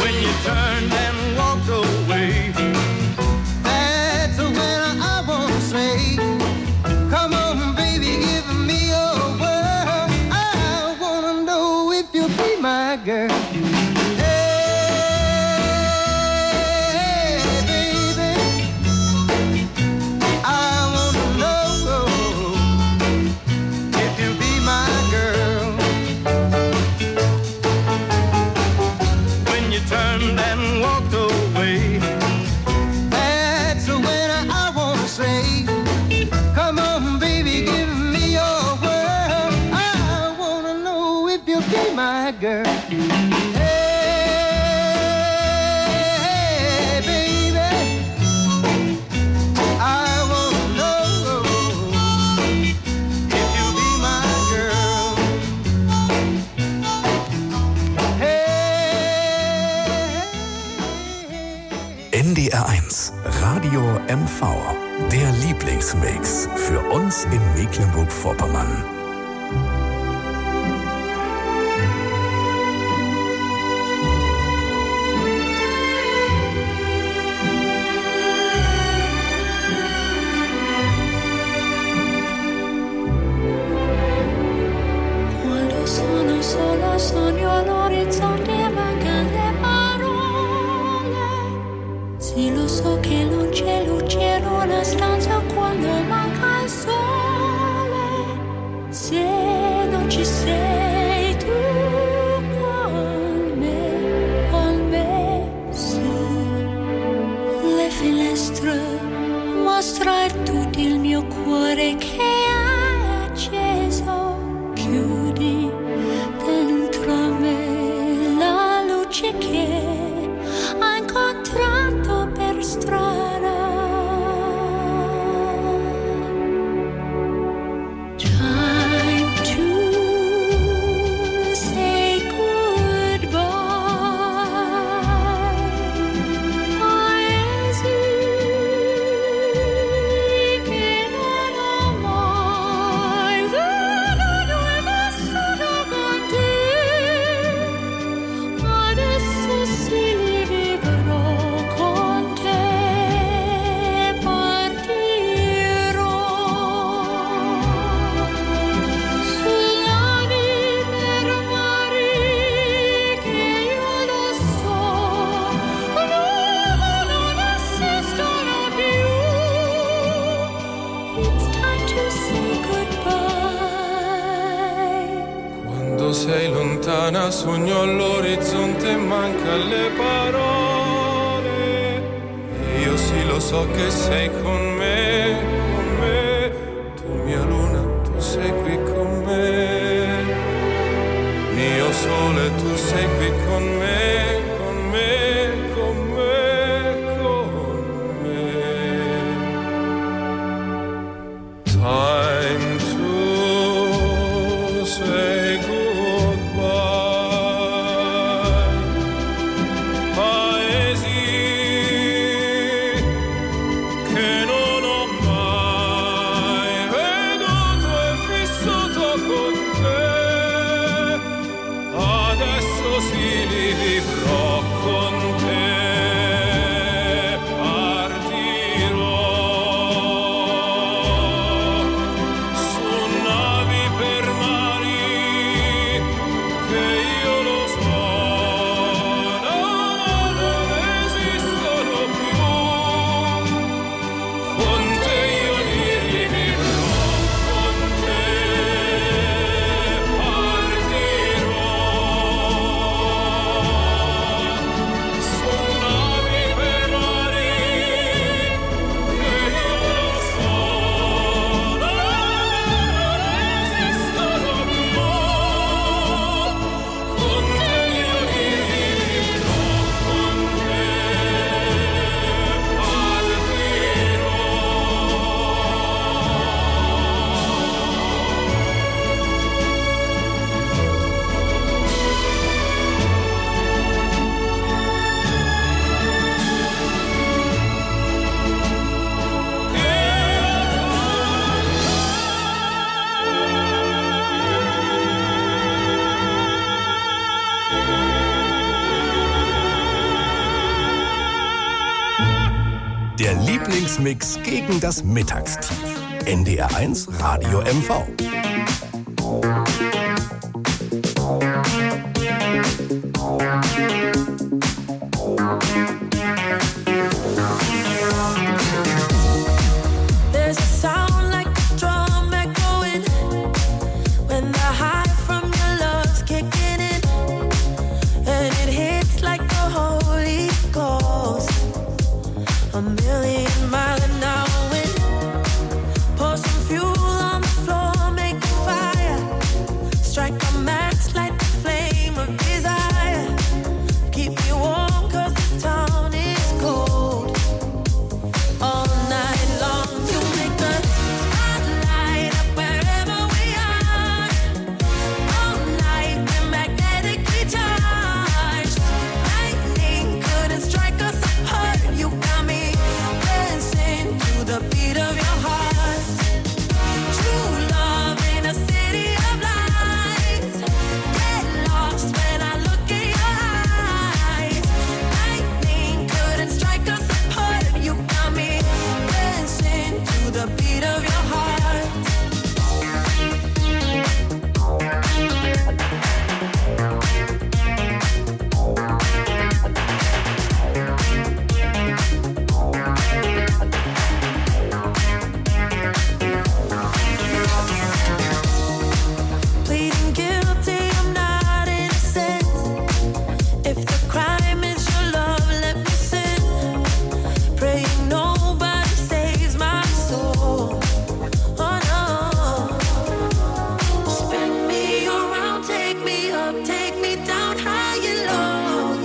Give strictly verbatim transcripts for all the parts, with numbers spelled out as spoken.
when you turned and walked away. That's when I wanna say, come on baby, give me your word. I wanna know if you'll be my girl. Girl. Hey, baby, I wanna know if you'll be my girl. Hey. N D R eins, Radio M V, der Lieblingsmix für uns in Mecklenburg-Vorpommern. Solo sogno all'orizzonte e mancano le parole. Sì, lo so che non c'è luce in una stanza quando manca il sole. Se non ci sei tu con me, con me, su le finestre mostra tutto il mio cuore che è acceso. Chiudi dentro me la luce che ho incontrato per strada. Time to say goodbye. Paesi che non ho mai veduto e vissuto con te. Adesso sì li vivrò con te, partirò sulla per mari che io lo so, non esistono più. It's time to say goodbye. Quando sei lontana sogno all'orizzonte e manca le parole. E io sì lo so che sei con me, con me. Tu mia luna, tu sei qui con me. Mio sole, tu sei qui con me, con me, con me, con me. Time to say goodbye. Paesi che non ho mai veduto e vissuto con te. Adesso sì Der Lieblingsmix gegen das Mittagstief. N D R eins Radio M V. There's a sound like a drum echoing when the high from your love's kicking in, and it hits like the Holy Ghost. A million mile an hour wind. Pour some fuel on the floor, make a fire. Strike a match, light the flame of desire. Keep me warm 'cause this town is cold. All night long you make the spotlight up wherever we are. All night we're magnetically charged. Lightning couldn't strike us apart. You got me dancing to the beat of your heart. True love in a city of lights. Get lost when I look in your eyes. Lightning couldn't strike us apart. You got me dancing to the beat of your heart. Pleading guilty, I'm not innocent. If the crime is your love, let me sin. Praying nobody saves my soul. Oh no. Spin me around, take me up, take me down high and low.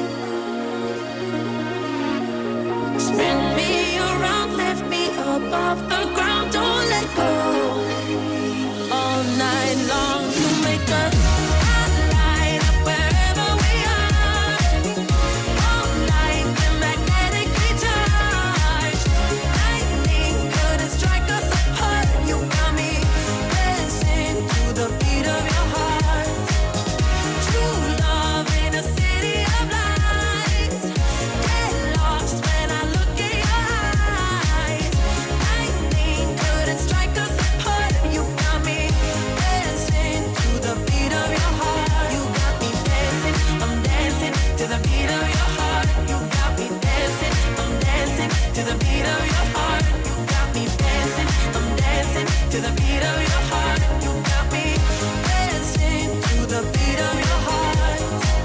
Spin me around, lift me up off the ground, don't let go. All night long you make a spotlight up wherever we are. All night we're magnetically charged. Lightning couldn't strike us apart. You got me dancing to the beat of your heart. True love in a city of lights. Get lost when I look in your eyes. Lightning couldn't strike us apart. You got me dancing to the beat of your heart. You got me dancing, I'm dancing to the beat of your heart. You got me dancing, I'm dancing to the beat of your heart. You got me dancing, I'm dancing to the beat of your heart. You got me dancing to the beat of your heart.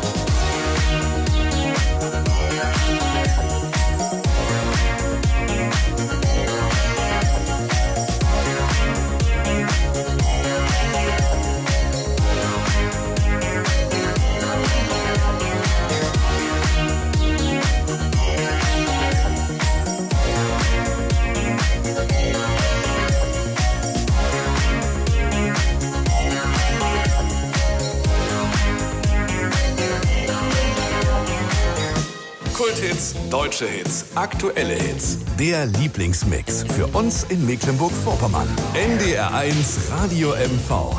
Kulthits, deutsche Hits, aktuelle Hits. Der Lieblingsmix für uns in Mecklenburg-Vorpommern. N D R eins Radio M V.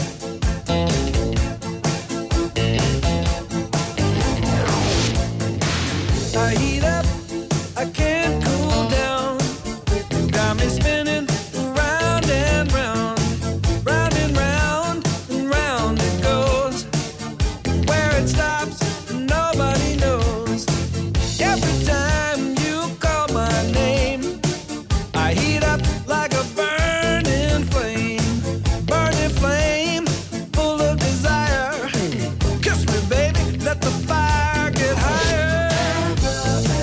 I heat up, I can't cool down. Got me spinning round and round, round and round and round it goes. Where it stops, nobody knows. Every time you call my name, I heat up like a burning flame, burning flame, full of desire. Kiss me, baby, let the fire get higher.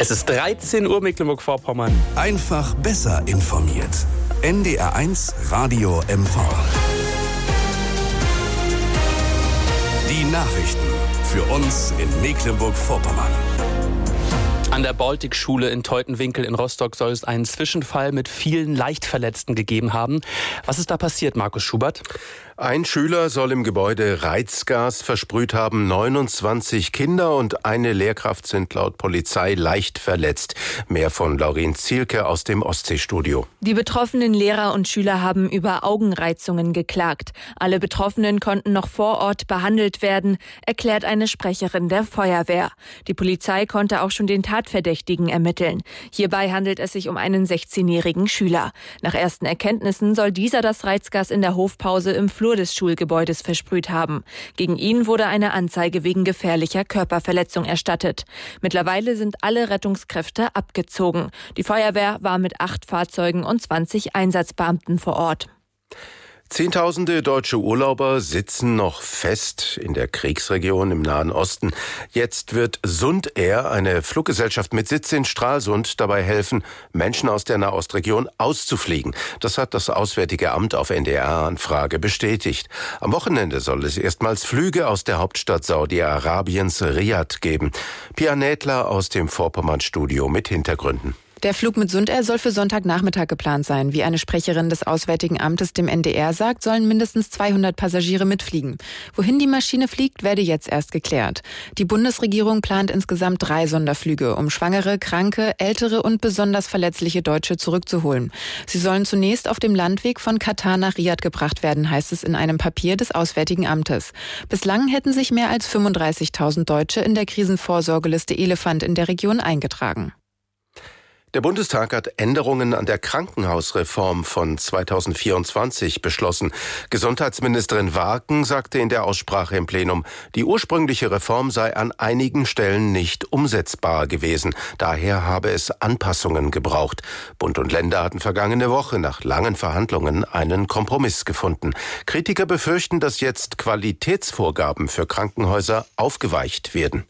Es ist dreizehn Uhr, Mecklenburg-Vorpommern. Einfach besser informiert. N D R eins Radio M V. Die Nachrichten für uns in Mecklenburg-Vorpommern. An der Baltic-Schule in Teutenwinkel in Rostock soll es einen Zwischenfall mit vielen Leichtverletzten gegeben haben. Was ist da passiert, Markus Schubert? Ein Schüler soll im Gebäude Reizgas versprüht haben. neunundzwanzig Kinder und eine Lehrkraft sind laut Polizei leicht verletzt. Mehr von Laurin Zielke aus dem Ostseestudio. Die betroffenen Lehrer und Schüler haben über Augenreizungen geklagt. Alle Betroffenen konnten noch vor Ort behandelt werden, erklärt eine Sprecherin der Feuerwehr. Die Polizei konnte auch schon den Tatverdächtigen ermitteln. Hierbei handelt es sich um einen sechzehnjährigen Schüler. Nach ersten Erkenntnissen soll dieser das Reizgas in der Hofpause im Flur des Schulgebäudes versprüht haben. Gegen ihn wurde eine Anzeige wegen gefährlicher Körperverletzung erstattet. Mittlerweile sind alle Rettungskräfte abgezogen. Die Feuerwehr war mit acht Fahrzeugen und zwanzig Einsatzbeamten vor Ort. Zehntausende deutsche Urlauber sitzen noch fest in der Kriegsregion im Nahen Osten. Jetzt wird Sund Air, eine Fluggesellschaft mit Sitz in Stralsund, dabei helfen, Menschen aus der Nahostregion auszufliegen. Das hat das Auswärtige Amt auf N D R-Anfrage bestätigt. Am Wochenende soll es erstmals Flüge aus der Hauptstadt Saudi-Arabiens Riyadh geben. Pia Nädler aus dem Vorpommern-Studio mit Hintergründen. Der Flug mit Sund Air soll für Sonntagnachmittag geplant sein. Wie eine Sprecherin des Auswärtigen Amtes dem N D R sagt, sollen mindestens zweihundert Passagiere mitfliegen. Wohin die Maschine fliegt, werde jetzt erst geklärt. Die Bundesregierung plant insgesamt drei Sonderflüge, um schwangere, kranke, ältere und besonders verletzliche Deutsche zurückzuholen. Sie sollen zunächst auf dem Landweg von Katar nach Riyadh gebracht werden, heißt es in einem Papier des Auswärtigen Amtes. Bislang hätten sich mehr als fünfunddreißigtausend Deutsche in der Krisenvorsorgeliste Elefant in der Region eingetragen. Der Bundestag hat Änderungen an der Krankenhausreform von zweitausendvierundzwanzig beschlossen. Gesundheitsministerin Warken sagte in der Aussprache im Plenum, die ursprüngliche Reform sei an einigen Stellen nicht umsetzbar gewesen. Daher habe es Anpassungen gebraucht. Bund und Länder hatten vergangene Woche nach langen Verhandlungen einen Kompromiss gefunden. Kritiker befürchten, dass jetzt Qualitätsvorgaben für Krankenhäuser aufgeweicht werden.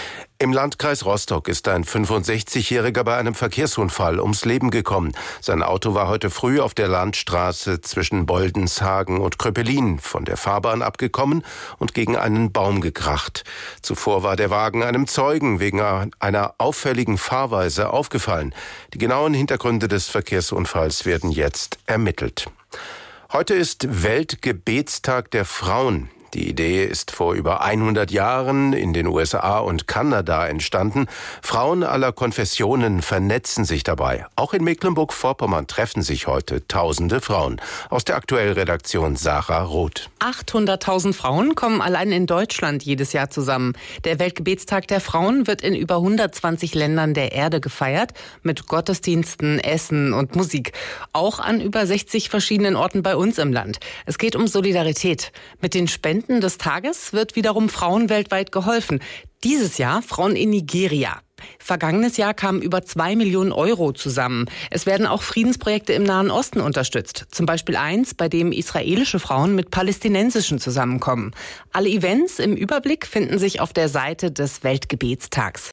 Im Landkreis Rostock ist ein fünfundsechzigjähriger bei einem Verkehrsunfall ums Leben gekommen. Sein Auto war heute früh auf der Landstraße zwischen Boldenshagen und Kröpelin von der Fahrbahn abgekommen und gegen einen Baum gekracht. Zuvor war der Wagen einem Zeugen wegen einer auffälligen Fahrweise aufgefallen. Die genauen Hintergründe des Verkehrsunfalls werden jetzt ermittelt. Heute ist Weltgebetstag der Frauen. Die Idee ist vor über hundert Jahren in den U S A und Kanada entstanden. Frauen aller Konfessionen vernetzen sich dabei. Auch in Mecklenburg-Vorpommern treffen sich heute tausende Frauen. Aus der Aktuell-Redaktion Sarah Roth. achthunderttausend Frauen kommen allein in Deutschland jedes Jahr zusammen. Der Weltgebetstag der Frauen wird in über hundertzwanzig Ländern der Erde gefeiert, mit Gottesdiensten, Essen und Musik. Auch an über sechzig verschiedenen Orten bei uns im Land. Es geht um Solidarität. Mit den Spenden des Tages wird wiederum Frauen weltweit geholfen. Dieses Jahr Frauen in Nigeria. Vergangenes Jahr kamen über zwei Millionen Euro zusammen. Es werden auch Friedensprojekte im Nahen Osten unterstützt. Zum Beispiel eins, bei dem israelische Frauen mit palästinensischen zusammenkommen. Alle Events im Überblick finden sich auf der Seite des Weltgebetstags.